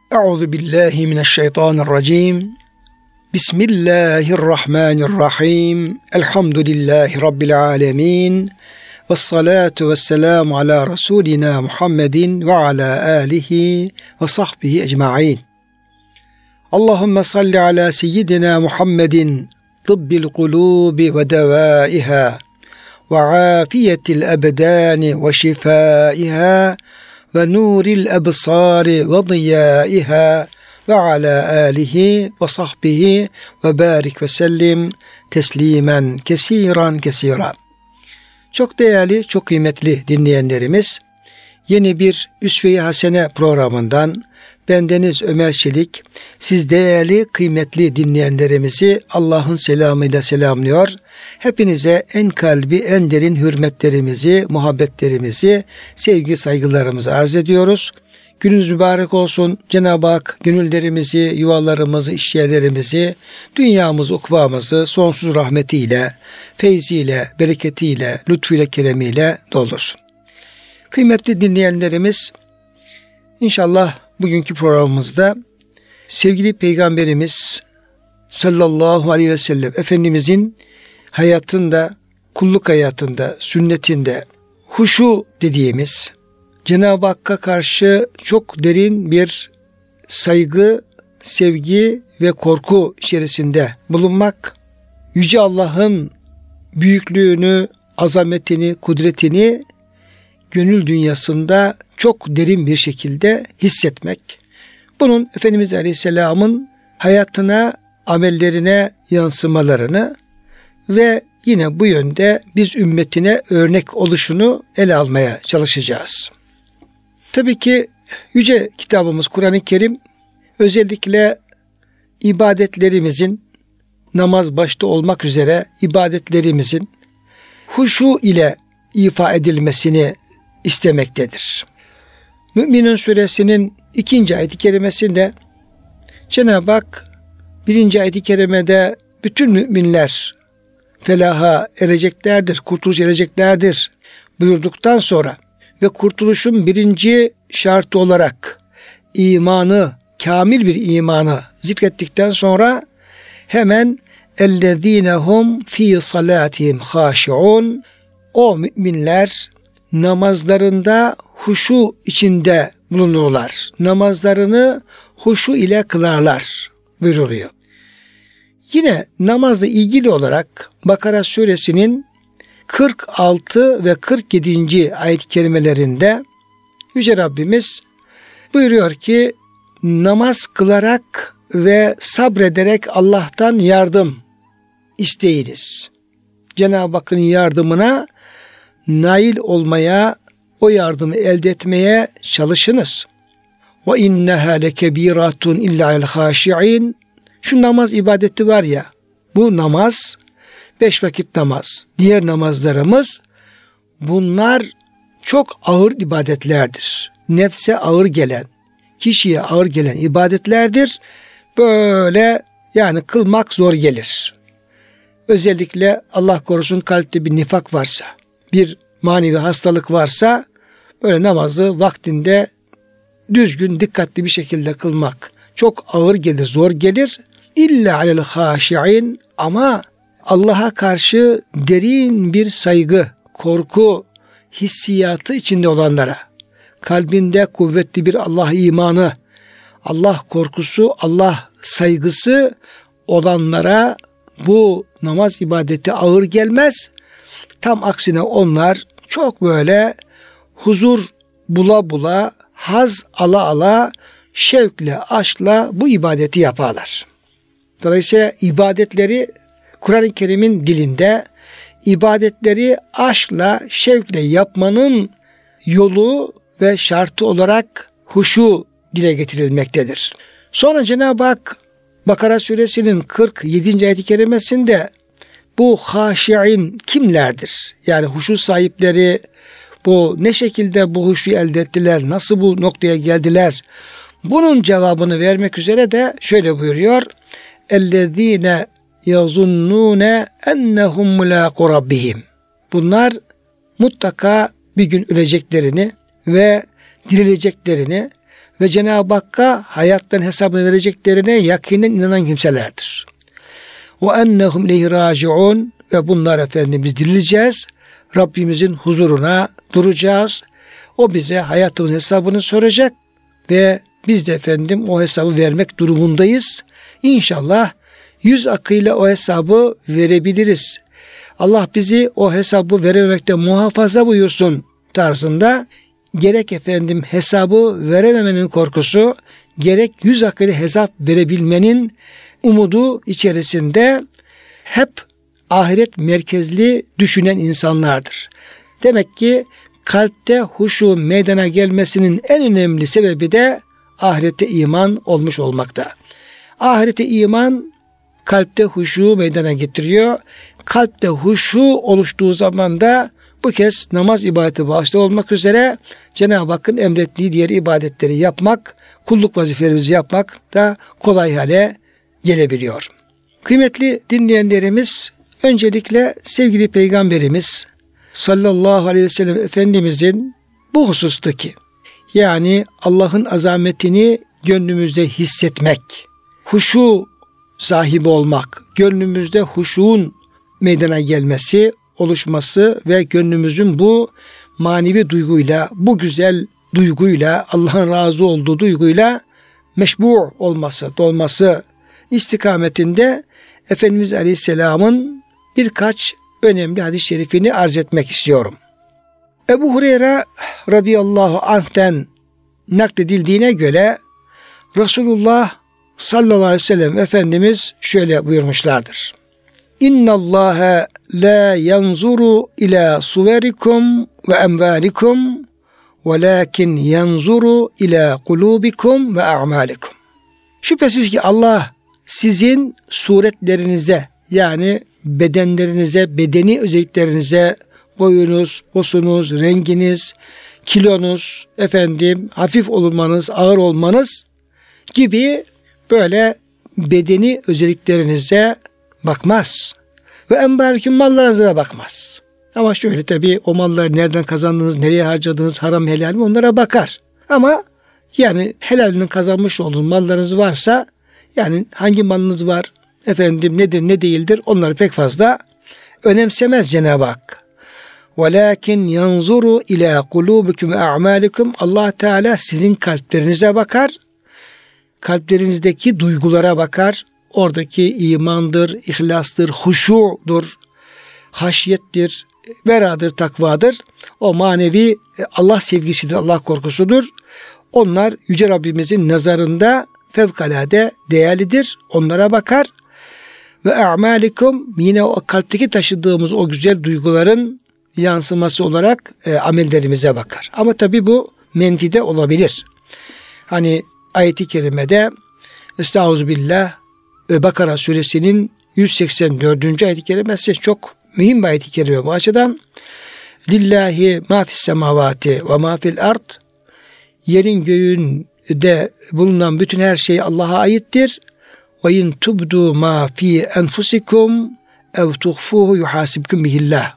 Euzu billahi mineşşeytanirracim. Bismillahirrahmanirrahim. Elhamdülillahi rabbil alamin. Ves salatu vesselamu ala rasulina Muhammedin ve ala alihi ve sahbihi ecmaîn. Allahumme salli ala seyyidina Muhammedin tıbbil kulubi ve devaiha ve afiyetil ebdani ve şifaiha ve nuril ebsari ve diyaiha ve ala alihi ve sahbihi ve barik ve sellim teslimen kesiran. Çok değerli, çok kıymetli dinleyenlerimiz, yeni bir Üsve-i Hasene programından bendeniz Ömer Çelik, siz değerli, kıymetli dinleyenlerimizi Allah'ın selamıyla selamlıyor. Hepinize en kalbi, en derin hürmetlerimizi, muhabbetlerimizi, sevgi, saygılarımızı arz ediyoruz. Gününüz mübarek olsun. Cenab-ı Hak gönüllerimizi, yuvalarımızı, işyerlerimizi, dünyamızı, ukbamızı sonsuz rahmetiyle, feyziyle, bereketiyle, lütfuyla, keremiyle doldursun. Kıymetli dinleyenlerimiz, İnşallah bugünkü programımızda sevgili Peygamberimiz sallallahu aleyhi ve sellem Efendimizin hayatında, kulluk hayatında, sünnetinde huşu dediğimiz, Cenab-ı Hakk'a karşı çok derin bir saygı, sevgi ve korku içerisinde bulunmak, Yüce Allah'ın büyüklüğünü, azametini, kudretini gönül dünyasında çok derin bir şekilde hissetmek. Bunun Efendimiz Aleyhisselam'ın hayatına, amellerine yansımalarını ve yine bu yönde biz ümmetine örnek oluşunu ele almaya çalışacağız. Tabii ki yüce kitabımız Kur'an-ı Kerim özellikle ibadetlerimizin, namaz başta olmak üzere ibadetlerimizin huşu ile ifa edilmesini istemektedir. Mü'minun suresinin 2. ayet-i kerimesinde Cenab-ı Hak 1. ayet-i kerimede bütün müminler felaha ereceklerdir, kurtuluş ereceklerdir buyurduktan sonra ve kurtuluşun birinci şartı olarak imanı, kamil bir imanı zikrettikten sonra hemen اَلَّذ۪ينَهُمْ ف۪ي صَلَاتِهِمْ خَاشِعُونَ o müminler namazlarında huşu içinde bulunurlar. Namazlarını huşu ile kılarlar buyuruluyor. Yine namazla ilgili olarak Bakara suresinin 46 ve 47. ayet-i kerimelerinde Yüce Rabbimiz buyuruyor ki namaz kılarak ve sabrederek Allah'tan yardım isteyiniz. Cenab-ı Hakk'ın yardımına nail olmaya, o yardımı elde etmeye çalışınız. Ve inneha lekebiratun illa al haşiin. Şu namaz ibadeti var ya, bu namaz 5 vakit namaz, diğer namazlarımız bunlar çok ağır ibadetlerdir. Nefse ağır gelen, kişiye ağır gelen ibadetlerdir. Böyle yani kılmak zor gelir. Özellikle Allah korusun kalpte bir nifak varsa, bir manevi hastalık varsa böyle namazı vaktinde düzgün, dikkatli bir şekilde kılmak çok ağır gelir, zor gelir. İlla alel haşiin ama Allah'a karşı derin bir saygı, korku, hissiyatı içinde olanlara, kalbinde kuvvetli bir Allah imanı, Allah korkusu, Allah saygısı olanlara bu namaz ibadeti ağır gelmez. Tam aksine onlar çok böyle huzur bula bula, haz ala ala, şevkle, aşkla bu ibadeti yaparlar. Dolayısıyla ibadetleri Kur'an-ı Kerim'in dilinde ibadetleri aşkla, şevkle yapmanın yolu ve şartı olarak huşu dile getirilmektedir. Sonra Cenab-ı Hak Bakara suresinin 47. ayet-i kerimesinde bu haşiin kimlerdir? Yani huşu sahipleri bu ne şekilde bu huşu elde ettiler? Nasıl bu noktaya geldiler? Bunun cevabını vermek üzere de şöyle buyuruyor. اَلَّذ۪ينَ يَظُنُّونَ اَنَّهُمْ مُلَاقُ رَبِّهِمْ Bunlar mutlaka bir gün öleceklerini ve dirileceklerini ve Cenab-ı Hakk'a hayattan hesabını vereceklerine yakinen inanan kimselerdir. Ve ennehum ileyhi raciun, ve bunlar Efendimiz dirileceğiz. Rabbimizin huzuruna duracağız. O bize hayatımızın hesabını soracak ve biz de efendim o hesabı vermek durumundayız. İnşallah yüz akıyla o hesabı verebiliriz. Allah bizi o hesabı verememekte muhafaza buyursun tarzında, gerek efendim hesabı verememenin korkusu, gerek yüz akıyla hesap verebilmenin umudu içerisinde hep ahiret merkezli düşünen insanlardır. Demek ki kalpte huşu meydana gelmesinin en önemli sebebi de ahirete iman olmuş olmakta. Ahirete iman kalpte huşu meydana getiriyor. Kalpte huşu oluştuğu zaman da bu kez namaz ibadeti başta olmak üzere Cenab-ı Hakk'ın emrettiği diğer ibadetleri yapmak, kulluk vazifelerimizi yapmak da kolay hale gelebiliyor. Kıymetli dinleyenlerimiz, öncelikle sevgili Peygamberimiz sallallahu aleyhi ve sellem Efendimizin bu husustaki, yani Allah'ın azametini gönlümüzde hissetmek, huşu sahibi olmak, gönlümüzde huşuğun meydana gelmesi, oluşması ve gönlümüzün bu manevi duyguyla, bu güzel duyguyla, Allah'ın razı olduğu duyguyla meşbu olması, dolması istikametinde Efendimiz Aleyhisselam'ın birkaç önemli hadis-i şerifini arz etmek istiyorum. Ebu Hureyre radıyallahu anh'ten nakledildiğine göre Resulullah sallallahu aleyhi ve sellem Efendimiz şöyle buyurmuşlardır. İnna Allaha la yanzuru ila suverikum ve emvalikum velakin yanzuru ila kulubikum ve a'malikum. Şüphesiz ki Allah sizin suretlerinize, yani bedenlerinize, bedeni özelliklerinize, boyunuz, posunuz, renginiz, kilonuz, hafif olmanız, ağır olmanız gibi böyle bedeni özelliklerinize bakmaz. Ve enbâliküm, mallarınıza da bakmaz. Ama şöyle tabii o malları nereden kazandınız, nereye harcadınız, haram helal mi, onlara bakar. Ama yani helalinin kazanmış olduğunuz mallarınız varsa, yani hangi malınız var, nedir ne değildir, onları pek fazla önemsemez Cenab-ı Hak. Velakin yanzuru ila kulubikum ve a'malikum. Allah Teala sizin kalplerinize bakar. Kalplerinizdeki duygulara bakar. Oradaki imandır, ihlastır, huşudur, haşyettir, veradır, takvadır. O manevi Allah sevgisidir, Allah korkusudur. Onlar Yüce Rabbimizin nazarında fevkalade değerlidir. Onlara bakar. Ve a'malikum, yine o kalpteki taşıdığımız o güzel duyguların yansıması olarak amellerimize bakar. Ama tabi bu menfi de olabilir. Hani ayet-i kerimede Estağfirullah ve Bakara suresinin 184. ayet-i kerimesi çok mühim bir ayet-i kerime bu açıdan. Lillahi ma fis semavati ve ma fil ard. Yerin göğün de bulunan bütün her şey Allah'a aittir. Ve in tubdu ma fi enfusikum ev tuhfuhu yuhasibkum bihillah.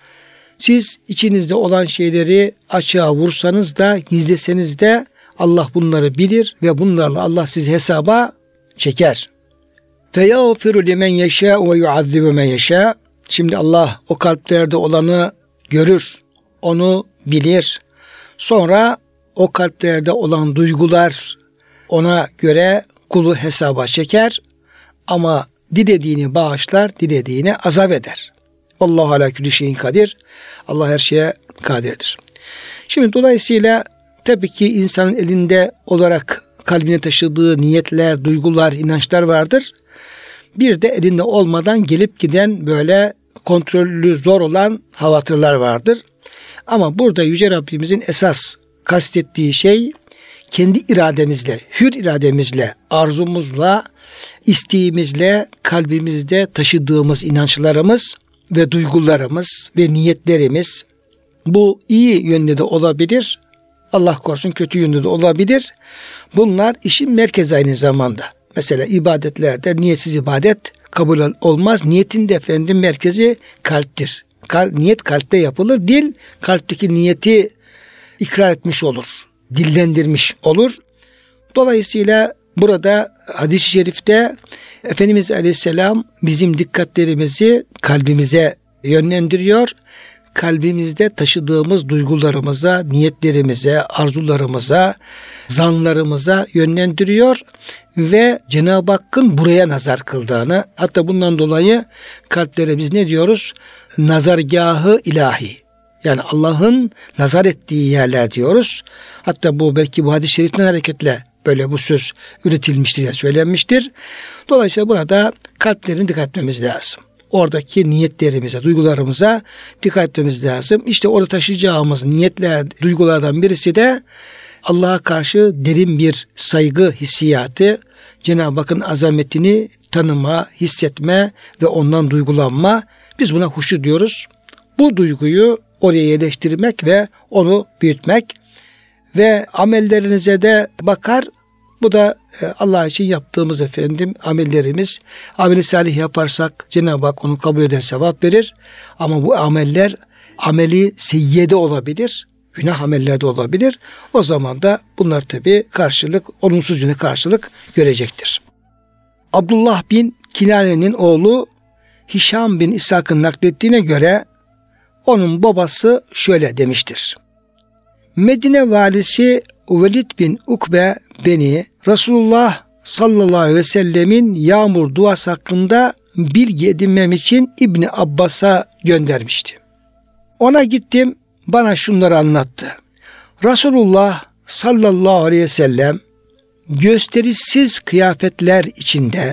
Siz içinizde olan şeyleri açığa vursanız da gizleseniz de Allah bunları bilir ve bunlarla Allah sizi hesaba çeker. Feyağfiru limen yeşâ ve yuazzibu men yeşâ. Şimdi Allah o kalplerde olanı görür, onu bilir. Sonra o kalplerde olan duygular ona göre kulu hesaba çeker ama dilediğini bağışlar, dilediğini azap eder. Allahu ala külli şeyin kadir. Allah her şeye kadirdir. Şimdi dolayısıyla tabii ki insanın elinde olarak kalbine taşıdığı niyetler, duygular, inançlar vardır. Bir de elinde olmadan gelip giden böyle kontrollü zor olan havatırlar vardır. Ama burada Yüce Rabbimizin esas kastettiği şey kendi irademizle, hür irademizle, arzumuzla, isteğimizle, kalbimizde taşıdığımız inançlarımız ve duygularımız ve niyetlerimiz, bu iyi yönde de olabilir, Allah korusun kötü yönde de olabilir. Bunlar işin merkezi aynı zamanda. Mesela ibadetlerde niyetsiz ibadet kabul olmaz. Niyetin de merkezi kalptir. Niyet kalpte yapılır. Dil kalpteki niyeti ikrar etmiş olur. Dillendirmiş olur. Dolayısıyla burada hadis-i şerifte Efendimiz Aleyhisselam bizim dikkatlerimizi kalbimize yönlendiriyor. Kalbimizde taşıdığımız duygularımıza, niyetlerimize, arzularımıza, zanlarımıza yönlendiriyor ve Cenab-ı Hakk'ın buraya nazar kıldığını, hatta bundan dolayı kalplere biz ne diyoruz? Nazargahı ilahi. Yani Allah'ın nazar ettiği yerler diyoruz. Hatta bu belki bu hadis-i şeriften hareketle böyle bu söz üretilmiştir, yani söylenmiştir. Dolayısıyla burada kalplerini dikkat etmemiz lazım. Oradaki niyetlerimize, duygularımıza dikkat etmemiz lazım. İşte orada taşıyacağımız niyetler, duygulardan birisi de Allah'a karşı derin bir saygı hissiyatı, Cenab-ı Hakk'ın azametini tanıma, hissetme ve ondan duygulanma. Biz buna huşu diyoruz. Bu duyguyu oraya yerleştirmek ve onu büyütmek ve amellerinize de bakar. Bu da Allah için yaptığımız amellerimiz. Ameli salih yaparsak Cenab-ı Hak onu kabul eder, sevap verir. Ama bu ameller ameli seyyede olabilir. Günah ameller de olabilir. O zaman da bunlar tabi olumsuz yöne karşılık görecektir. Abdullah bin Kinane'nin oğlu Hişam bin İshak'ın naklettiğine göre onun babası şöyle demiştir. Medine valisi Velid bin Ukbe beni Resulullah sallallahu aleyhi ve sellemin yağmur duası hakkında bilgi edinmem için İbni Abbas'a göndermişti. Ona gittim, bana şunları anlattı. Resulullah sallallahu aleyhi ve sellem gösterişsiz kıyafetler içinde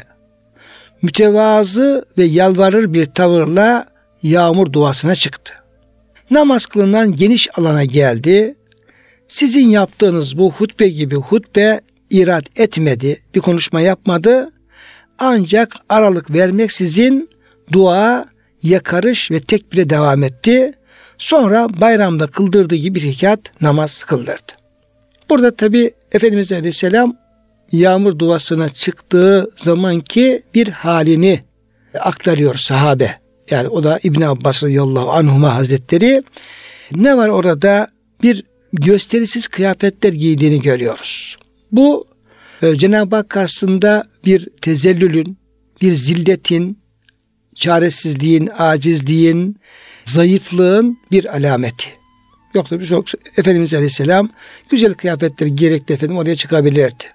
mütevazı ve yalvarır bir tavırla yağmur duasına çıktı. Namaz kılınan geniş alana geldi. Sizin yaptığınız bu hutbe gibi hutbe irad etmedi, bir konuşma yapmadı. Ancak aralık vermeksizin dua, yakarış ve tekbire devam etti. Sonra bayramda kıldırdığı gibi bir rekat namaz kıldırdı. Burada tabi Efendimiz Aleyhisselam yağmur duasına çıktığı zamanki bir halini aktarıyor sahabe. Yani o da İbn Abbas radıyallahu anhuma hazretleri. Ne var orada? Bir gösterisiz kıyafetler giydiğini görüyoruz. Bu Cenab-ı Hak karşısında bir tezellülün, bir zilletin, çaresizliğin, acizliğin, zayıflığın bir alameti. Yoksa Efendimiz Aleyhisselam güzel kıyafetler giyerek de oraya çıkabilirdi.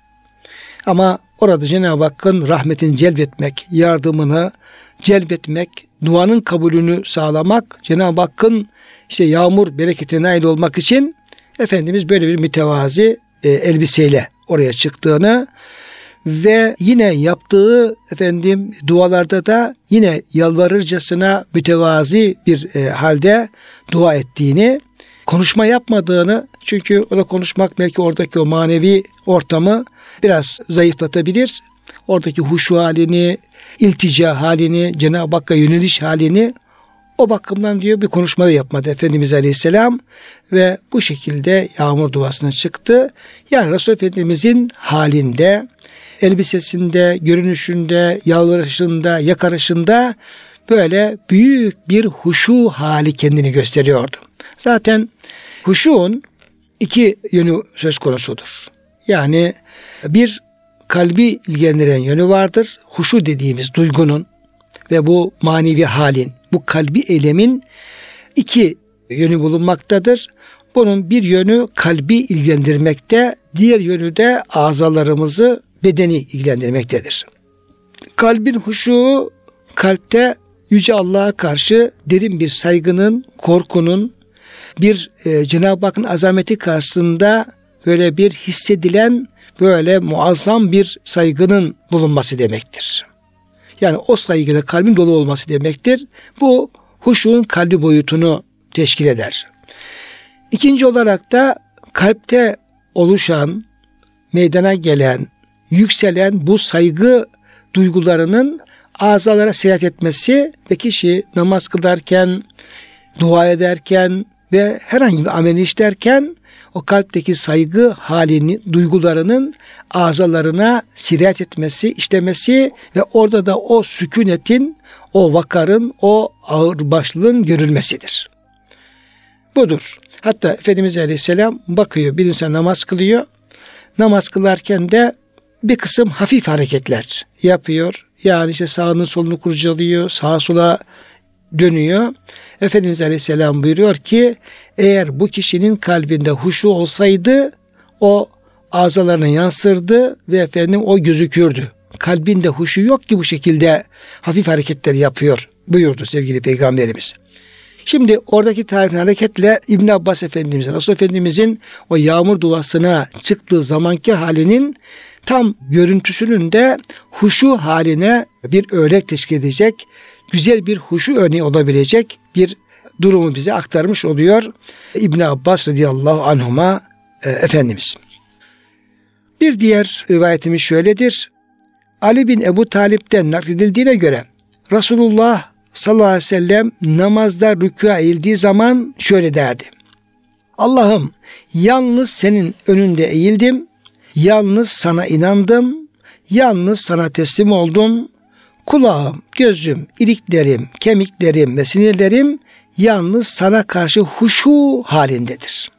Ama orada Cenab-ı Hakk'ın rahmetini celbetmek, yardımını celbetmek, duanın kabulünü sağlamak, Cenab-ı Hakk'ın yağmur bereketine nail olmak için Efendimiz böyle bir mütevazi elbiseyle oraya çıktığını ve yine yaptığı dualarda da yine yalvarırcasına mütevazi bir halde dua ettiğini, konuşma yapmadığını, çünkü o da konuşmak belki oradaki o manevi ortamı biraz zayıflatabilir. Oradaki huşu halini, iltica halini, Cenab-ı Hakk'a yöneliş halini, o bakımdan diyor bir konuşma da yapmadı Efendimiz Aleyhisselam ve bu şekilde yağmur duasına çıktı. Yani Resul Efendimizin halinde, elbisesinde, görünüşünde, yalvarışında, yakarışında böyle büyük bir huşu hali kendini gösteriyordu. Zaten huşuğun iki yönü söz konusudur. Yani bir kalbi ilgilendiren yönü vardır. Huşu dediğimiz duygunun ve bu manevi halin, bu kalbi eylemin iki yönü bulunmaktadır. Bunun bir yönü kalbi ilgilendirmekte, diğer yönü de azalarımızı, bedeni ilgilendirmektedir. Kalbin huşu, kalpte Yüce Allah'a karşı derin bir saygının, korkunun, bir Cenab-ı Hakk'ın azameti karşısında böyle bir hissedilen, böyle muazzam bir saygının bulunması demektir. Yani o saygıyla kalbin dolu olması demektir. Bu huşuğun kalbi boyutunu teşkil eder. İkinci olarak da kalpte oluşan, meydana gelen, yükselen bu saygı duygularının azalara seyahat etmesi ve kişi namaz kılarken, dua ederken ve herhangi bir amel işlerken o kalpteki saygı halini, duygularının azalarına sirayet etmesi, işlemesi ve orada da o sükunetin, o vakarın, o ağırbaşlılığın görülmesidir. Budur. Hatta Efendimiz Aleyhisselam bakıyor, bir insan namaz kılıyor. namaz kılarken de bir kısım hafif hareketler yapıyor. Yani işte sağını solunu kurcalıyor, sağa sola dönüyor. Efendimiz Aleyhisselam buyuruyor ki eğer bu kişinin kalbinde huşu olsaydı o azalarına yansırdı ve efendim o gözükürdü. Kalbinde huşu yok ki bu şekilde hafif hareketler yapıyor buyurdu sevgili Peygamberimiz. Şimdi oradaki tarifin hareketle İbn Abbas Efendimizin, Resul Efendimizin o yağmur duasına çıktığı zamanki halinin tam görüntüsünün de huşu haline bir örnek teşkil edecek, güzel bir huşu örneği olabilecek bir durumu bize aktarmış oluyor İbn Abbas radıyallahu anhuma Efendimiz. Bir diğer rivayetimiz şöyledir. Ali bin Ebu Talip'ten nakledildiğine göre Resulullah sallallahu aleyhi ve sellem namazda rükûa eğildiği zaman şöyle derdi. Allah'ım yalnız senin önünde eğildim, yalnız sana inandım, yalnız sana teslim oldum. Kulağım, gözüm, iliklerim, kemiklerim ve sinirlerim yalnız sana karşı huşu halindedir.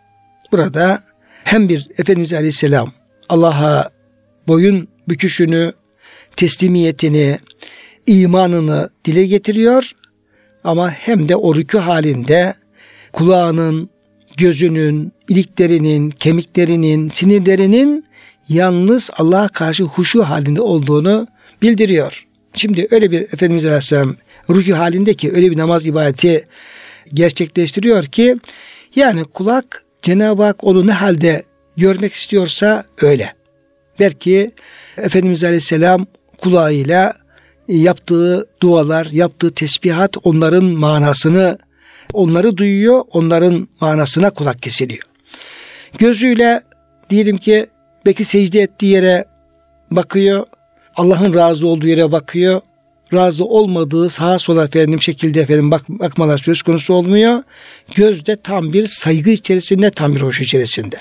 Burada hem bir Efendimiz Aleyhisselam Allah'a boyun büküşünü, teslimiyetini, imanını dile getiriyor ama hem de o rükû halinde kulağının, gözünün, iliklerinin, kemiklerinin, sinirlerinin yalnız Allah'a karşı huşu halinde olduğunu bildiriyor. Şimdi öyle bir Efendimiz Aleyhisselam rükû halindeki öyle bir namaz ibadeti gerçekleştiriyor ki yani kulak Cenab-ı Hak onu ne halde görmek istiyorsa öyle. Belki Efendimiz Aleyhisselam kulağıyla yaptığı dualar, yaptığı tesbihat onların manasını, onları duyuyor, onların manasına kulak kesiliyor. Gözüyle diyelim ki belki secde ettiği yere bakıyor, Allah'ın razı olduğu yere bakıyor, razı olmadığı sağa sola şekilde bakmalar söz konusu olmuyor. Gözde tam bir saygı içerisinde, tam bir hoş içerisinde.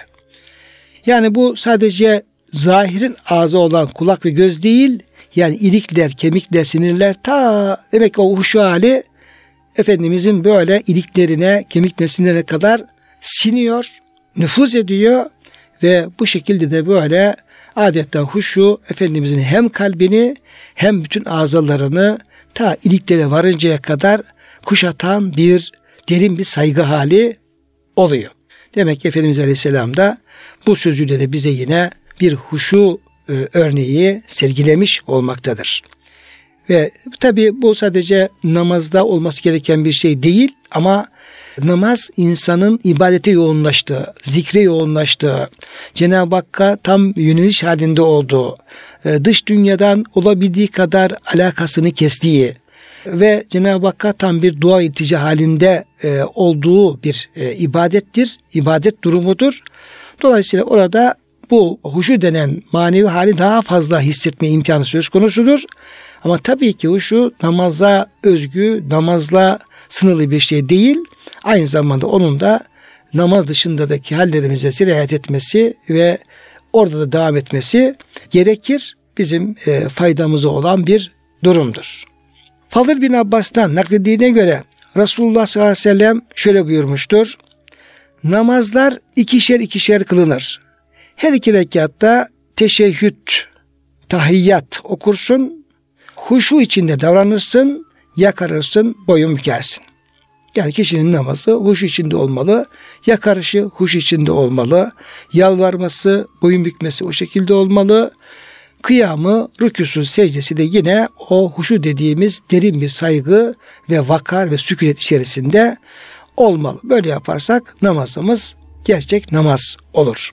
Yani bu sadece zahirin ağzı olan kulak ve göz değil, yani ilikler, kemikler, sinirler demek ki o huşu hali Efendimizin böyle iliklerine, kemiklerine, sinirlerine kadar siniyor, nüfuz ediyor ve bu şekilde de böyle adeta huşu Efendimizin hem kalbini hem bütün azalarını ta iliklere varıncaya kadar kuşatan bir derin bir saygı hali oluyor. Demek ki Efendimiz Aleyhisselam da bu sözüyle de bize yine bir huşu örneği sergilemiş olmaktadır. Ve tabi bu sadece namazda olması gereken bir şey değil ama namaz insanın ibadete yoğunlaştığı, zikre yoğunlaştığı, Cenab-ı Hakk'a tam yöneliş halinde olduğu, dış dünyadan olabildiği kadar alakasını kestiği ve Cenab-ı Hakk'a tam bir dua iltica halinde olduğu bir ibadettir, ibadet durumudur. Dolayısıyla orada bu huşu denen manevi hali daha fazla hissetme imkanı söz konusudur. Ama tabii ki huşu namaza özgü, namazla sınırlı bir şey değil. Aynı zamanda onun da namaz dışındaki hallerimize sirayet etmesi ve orada da devam etmesi gerekir. Bizim faydamıza olan bir durumdur. Fadıl bin Abbas'tan nakledildiğine göre Resulullah sallallahu aleyhi ve sellem şöyle buyurmuştur. Namazlar ikişer ikişer kılınır. Her iki rekatta teşehhüd, tahiyyat okursun, huşu içinde davranırsın, yakarırsın, boyun bükersin. Yani kişinin namazı huşu içinde olmalı, yakarışı huş içinde olmalı, yalvarması, boyun bükmesi o şekilde olmalı. Kıyamı, rükûsu, secdesi de yine o huşu dediğimiz derin bir saygı ve vakar ve sükunet içerisinde olmalı. Böyle yaparsak namazımız gerçek namaz olur.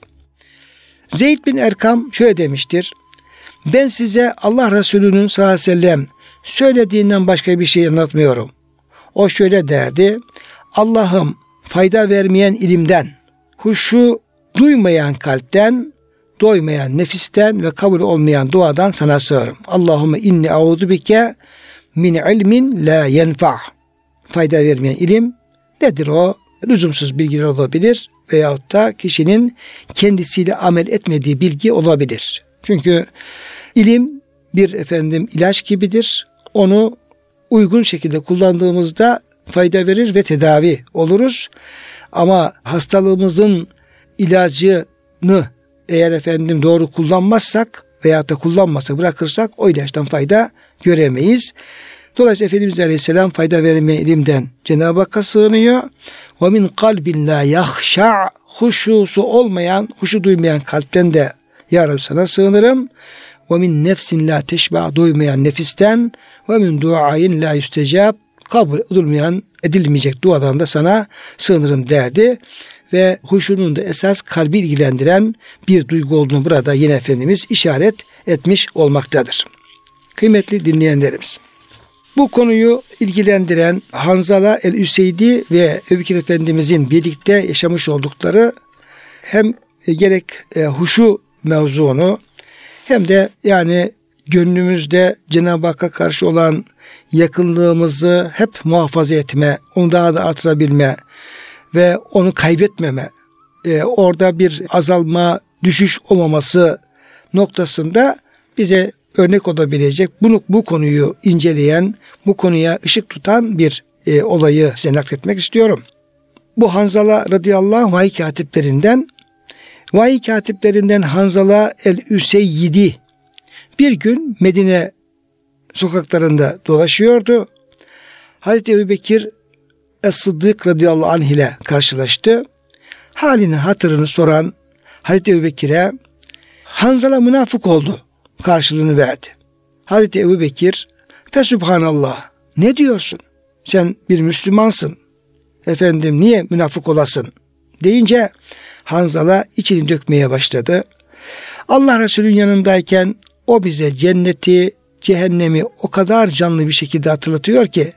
Zeyd bin Erkam şöyle demiştir. Ben size Allah Resulü'nün sallallahu aleyhi ve sellem söylediğinden başka bir şey anlatmıyorum. O şöyle derdi. Allah'ım fayda vermeyen ilimden, huşu duymayan kalpten, doymayan nefisten ve kabul olmayan duadan sana sığınırım. Allahümme inni a'udhu bike min ilmin la yenfa'. Fayda vermeyen ilim nedir o? Lüzumsuz bilgiler olabilir veyahut da kişinin kendisiyle amel etmediği bilgi olabilir. Çünkü ilim bir ilaç gibidir. Onu uygun şekilde kullandığımızda fayda verir ve tedavi oluruz. Ama hastalığımızın ilacını eğer efendim doğru kullanmazsak veyahut da kullanmazsak, bırakırsak o ilaçtan fayda göremeyiz. Dolayısıyla Efendimiz Aleyhisselam fayda verme ilimden Cenab-ı Hakk'a sığınıyor. وَمِنْ قَلْبٍ لَا يَخْشَعْ Huşusu olmayan, huşu duymayan kalpten de Ya Rabbi sana sığınırım. وَمِنْ نَفْسٍ لَا تَشْبَعْ Duymayan nefisten. وَمِنْ دُعَاءٍ لَا يُسْتَجَابْ Kabul edilmeyecek duadan da sana sığınırım derdi. Ve huşunun da esas kalbi ilgilendiren bir duygu olduğunu burada yine Efendimiz işaret etmiş olmaktadır. Kıymetli dinleyenlerimiz, bu konuyu ilgilendiren Hanzala el-Üseydi ve Ebu Bekir Efendimizin birlikte yaşamış oldukları hem gerek huşu mevzuunu hem de yani gönlümüzde Cenab-ı Hakk'a karşı olan yakınlığımızı hep muhafaza etme, onu daha da artırabilme ve onu kaybetmeme, orada bir azalma, düşüş olmaması noktasında bize örnek olabilecek, bu konuyu inceleyen, bu konuya ışık tutan bir olayı size nakletmek istiyorum. Bu Hanzala radıyallahu anh vahiy katiplerinden Hanzala el-Üseyyidi bir gün Medine sokaklarında dolaşıyordu. Hazreti Ebu Bekir Es-Sıddık radıyallahu anh ile karşılaştı. Halini hatırını soran Hazreti Ebu Bekir'e Hanzala münafık oldu karşılığını verdi. Hazreti Ebu Bekir Fesubhanallah, ne diyorsun? Sen bir Müslümansın. Efendim niye münafık olasın? Deyince Hanzala içini dökmeye başladı. Allah Resulü'nün yanındayken o bize cenneti, cehennemi o kadar canlı bir şekilde hatırlatıyor ki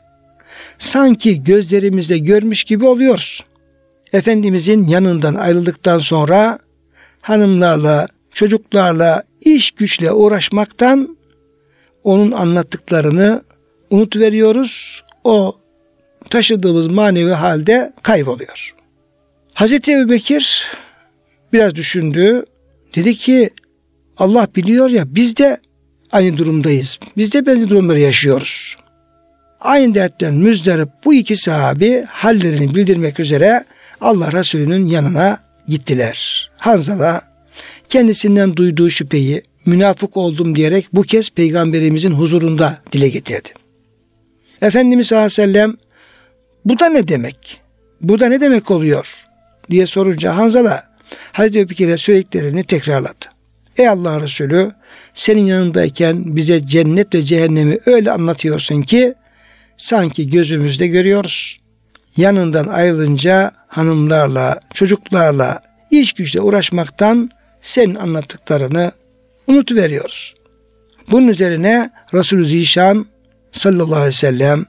sanki gözlerimizle görmüş gibi oluyoruz. Efendimizin yanından ayrıldıktan sonra hanımlarla, çocuklarla, iş güçle uğraşmaktan onun anlattıklarını unutuveriyoruz. O taşıdığımız manevi halde kayboluyor. Hazreti Ebubekir biraz düşündü. Dedi ki Allah biliyor ya, biz de aynı durumdayız. Biz de benzer durumları yaşıyoruz. Aynı dertten müzdarip bu iki sahabi hallerini bildirmek üzere Allah Resulü'nün yanına gittiler. Hanzala kendisinden duyduğu şüpheyi münafık oldum diyerek bu kez Peygamberimizin huzurunda dile getirdi. Efendimiz sallallahu aleyhi ve sellem bu da ne demek? Bu da ne demek oluyor? Diye sorunca Hanzala Hazreti Ebubekir'e söylediklerini tekrarladı. Ey Allah'ın Resulü, senin yanındayken bize cennet ve cehennemi öyle anlatıyorsun ki sanki gözümüzde görüyoruz. Yanından ayrılınca hanımlarla, çocuklarla, iş güçle uğraşmaktan senin anlattıklarını unutuveriyoruz. Bunun üzerine Resulü Zişan sallallahu aleyhi ve sellem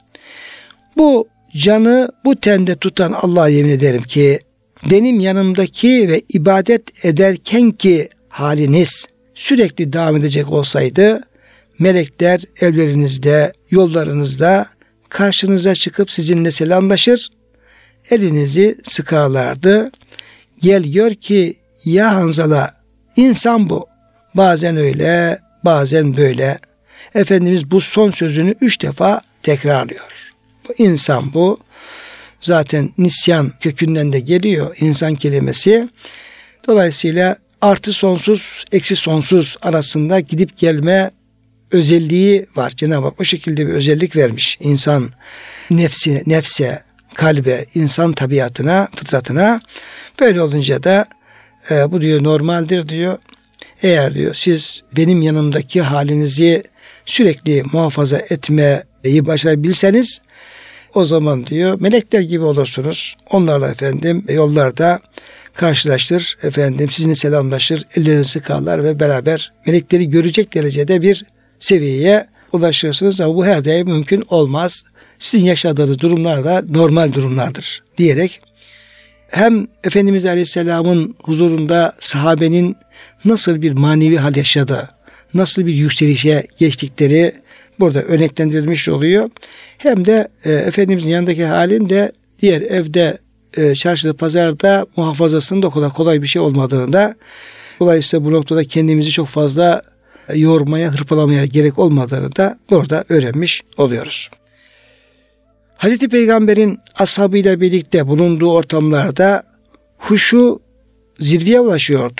bu canı bu tende tutan Allah'a yemin ederim ki benim yanımdaki ve ibadet ederken ki haliniz sürekli devam edecek olsaydı melekler evlerinizde, yollarınızda karşınıza çıkıp sizinle selamlaşır, elinizi sıkarlardı. Gel gör ki ya Hanzala, insan bu. Bazen öyle, bazen böyle. Efendimiz bu son sözünü 3 defa tekrarlıyor. Bu insan bu. Zaten nisyan kökünden de geliyor insan kelimesi. Dolayısıyla artı sonsuz, eksi sonsuz arasında gidip gelme özelliği var. Cenab-ı Hak o şekilde bir özellik vermiş insan nefse, kalbe, insan tabiatına, fıtratına. Böyle olunca da bu diyor normaldir diyor. Eğer diyor siz benim yanımdaki halinizi sürekli muhafaza etmeyi başarabilseniz o zaman diyor melekler gibi olursunuz. Onlarla efendim yollarda karşılaştır, efendim sizinle selamlaşır, ellerinizi sıkarlar ve beraber melekleri görecek derecede bir seviyeye ulaşırsınız. Ama bu her daim mümkün olmaz. Sizin yaşadığınız durumlar da normal durumlardır diyerek hem Efendimiz Aleyhisselam'ın huzurunda sahabenin nasıl bir manevi hal yaşadığı, nasıl bir yükselişe geçtikleri burada örneklendirilmiş oluyor. Hem de Efendimizin yanındaki halin de diğer evde, çarşıda, pazarda muhafazasının da o kadar kolay bir şey olmadığını da dolayısıyla bu noktada kendimizi çok fazla yormaya, hırpalamaya gerek olmadığını da burada öğrenmiş oluyoruz. Hazreti Peygamber'in ashabıyla birlikte bulunduğu ortamlarda huşu zirveye ulaşıyordu.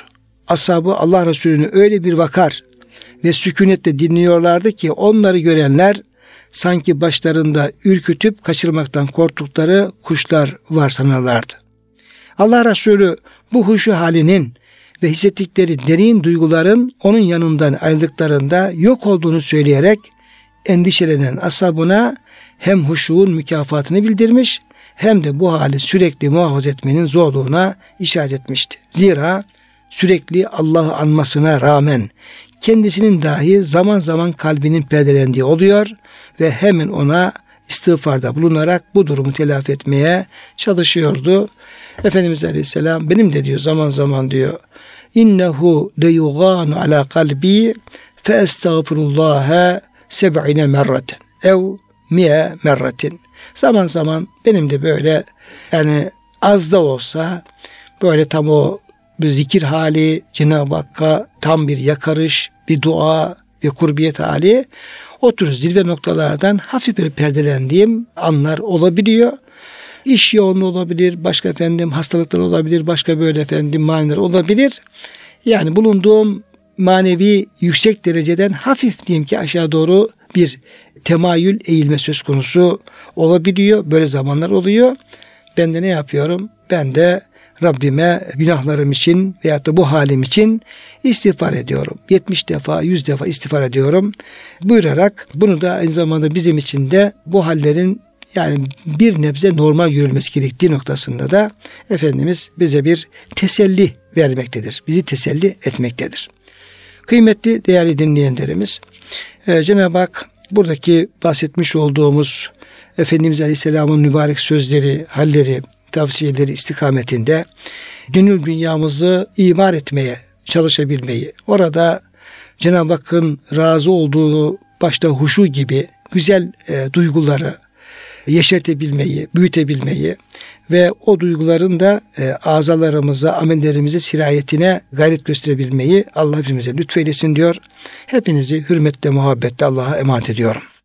ashabı Allah Resulü'nü öyle bir vakar ve sükunetle dinliyorlardı ki onları görenler sanki başlarında ürkütüp kaçırmaktan korktukları kuşlar var sanırlardı. Allah Resulü bu huşu halinin ve hissettikleri derin duyguların onun yanından ayrıldıklarında yok olduğunu söyleyerek endişelenen ashabına hem huşuğun mükafatını bildirmiş hem de bu hali sürekli muhafaza etmenin zorluğuna işaret etmişti. Zira sürekli Allah'ı anmasına rağmen kendisinin dahi zaman zaman kalbinin perdelendiği oluyor ve hemen ona istiğfarda bulunarak bu durumu telafi etmeye çalışıyordu. Efendimiz Aleyhisselam benim de diyor zaman zaman diyor innehu leyuganu ala kalbi fe estağfirullaha 70 merraten ev 100 merratin. Zaman zaman benim de böyle yani az da olsa böyle tam o bir zikir hali, Cenab-ı Hakk'a tam bir yakarış, bir dua ve kurbiyet hali, o tür zirve noktalardan hafif bir perdelendiğim anlar olabiliyor. İş yoğunluğu olabilir, başka hastalıklar olabilir, başka böyle maniler olabilir. Yani bulunduğum manevi yüksek dereceden hafif diyeyim ki aşağı doğru bir temayül, eğilme söz konusu olabiliyor. Böyle zamanlar oluyor. Ben de ne yapıyorum? Ben de Rabbime günahlarım için veyahut da bu halim için istiğfar ediyorum. 70 defa, 100 defa istiğfar ediyorum. Buyurarak bunu da aynı zamanda bizim için de bu hallerin yani bir nebze normal görülmesi gerektiği noktasında da Efendimiz bize bir teselli vermektedir. Bizi teselli etmektedir. Kıymetli değerli dinleyenlerimiz, Cenab-ı Hak buradaki bahsetmiş olduğumuz Efendimiz Aleyhisselam'ın mübarek sözleri, halleri, tavsiyeleri istikametinde gönül dünyamızı imar etmeye çalışabilmeyi, orada Cenab-ı Hakk'ın razı olduğu başta huşu gibi güzel duyguları yeşertebilmeyi, büyütebilmeyi ve o duyguların da azalarımıza, amellerimize sirayetine gayret gösterebilmeyi Allah hepimize lütfeylesin diyor. Hepinizi hürmetle, muhabbetle Allah'a emanet ediyorum.